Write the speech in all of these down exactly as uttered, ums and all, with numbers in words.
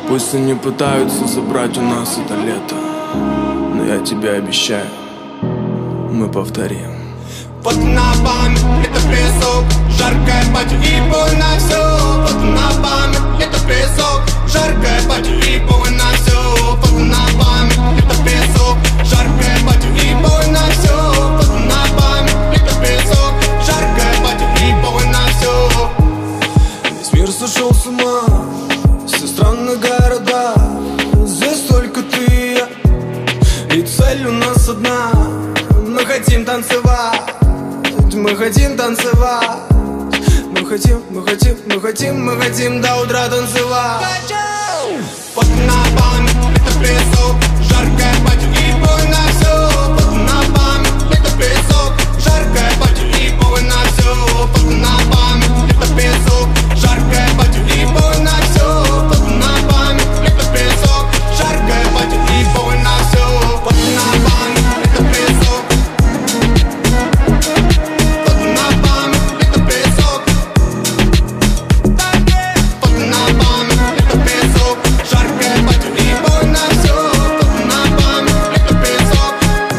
Пусть они пытаются забрать у нас это лето, но я тебе обещаю, мы повторим. Вот на память это песок, жаркая пати и бой на все. Вот на память это песок, жаркая пати и бой на все. Вот на память это песок, жаркая пати и бой на все. Вот на память это песок, жаркая пати и бой на все. Весь мир сошел с ума, все странные города, здесь только ты и я, и цель у нас одна. Мы хотим танцевать, мы хотим танцевать, мы хотим, мы хотим, мы хотим, мы хотим до утра танцевать. Вот на память это песок, жаркая пати и бой на все. Вот на память это песок, жаркая пати и бой на все. Вот на память это песок, жаркая пати и бой на все. Вот на память это песок, жаркая пати и бой на все. Вот на память это песок. Вот на память это песок. Вот на память это песок, жаркая пати и бой на все. Вот на память это песок.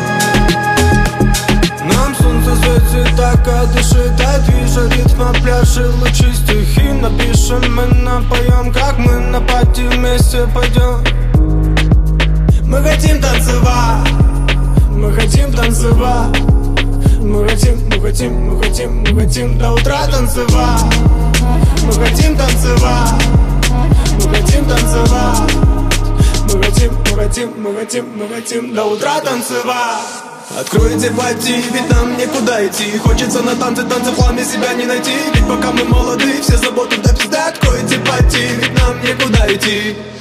Нам солнце светит так от души, дай движа, ритма пляшет, лучи стихи напишем, мы напоем, как мы на пати вместе пойдем. Мы хотим танцевать, мы хотим танцевать, мы хотим, мы хотим, мы хотим, мы хотим до утра танцевать. Мы хотим танцевать, мы хотим танцевать, мы хотим, мы хотим, мы хотим, мы хотим до утра танцевать. Откройте пати, ведь нам некуда идти. Хочется на танцы, танцы в хламе себя не найти. Ведь пока мы молоды, все заботы до пизды. Откройте пати, ведь нам некуда идти.